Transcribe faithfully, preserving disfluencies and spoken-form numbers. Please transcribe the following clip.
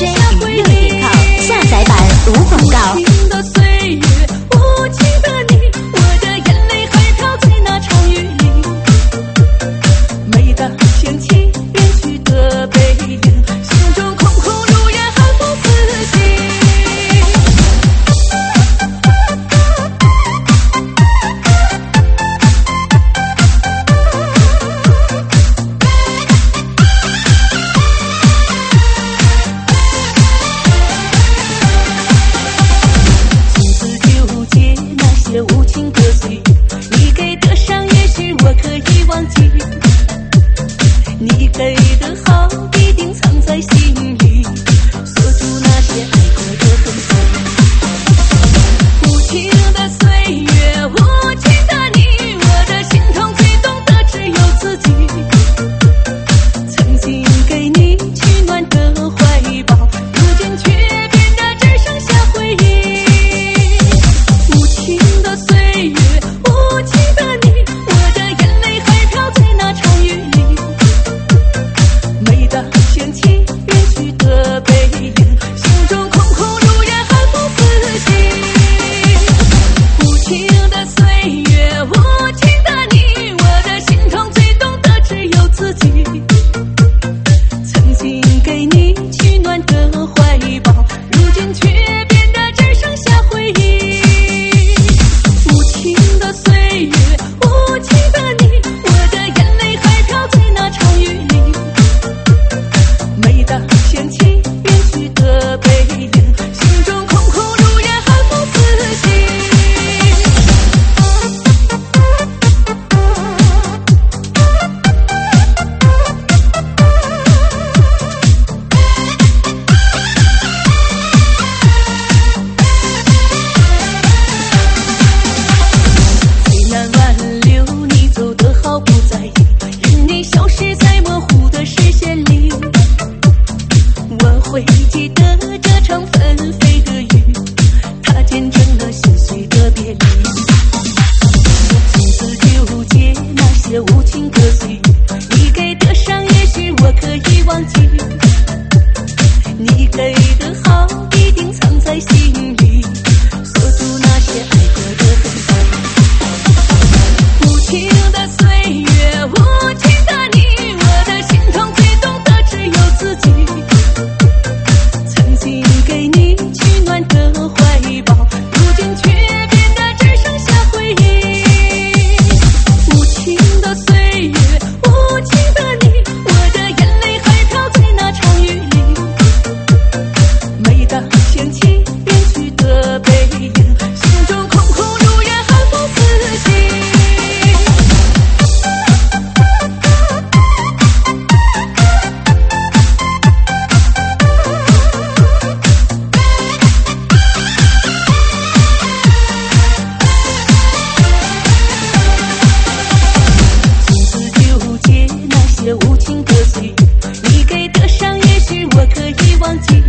J 娱乐点 com 下载版无广告。 无情的岁月，无情的你，我的眼泪还飘在那场雨里。每当想起远去的背影，心中空空如也，寒不自禁。无情的岁月，你给的伤也许我可以忘记，你给的好必定藏在心里，锁住那些爱过的痕迹。无情的岁月，无情的你，我的心痛最懂的只有自己。曾经给你取暖的怀抱，如今却变得只剩下回忆。无情的岁月，无情的你，我的眼泪还飘在那场雨里。每当想起远去的背影，心中空空如也，寒不自禁。无情的岁月，无情的你，我的心痛最懂的只有自己。曾经给你取暖的怀抱，如今却变得只剩下回忆。无情的岁月，无情的你，我的眼泪还飘在那场雨里。每当想起远去的背影，心中空空如也，寒不自禁。最难挽留你走得毫不在意，任你消失在模糊的视线里。我会记得这场纷飞的雨，它见证了心碎的别离。从此纠结那些无情的岁月，你给的伤也许我可以忘记，你给的好一定藏在心里，锁住那些爱过的痕迹。无情的岁月，无情的你，我的心痛最懂的只有自己。曾经给你取暖的怀抱，如今却变得只剩下回忆。无情的岁月，无情的你，我的眼泪还飘在那场雨里。每当想起远去的背影，心中空空如也，寒不自禁。从此纠结那些无情的岁月，你给的伤也许我可以忘记，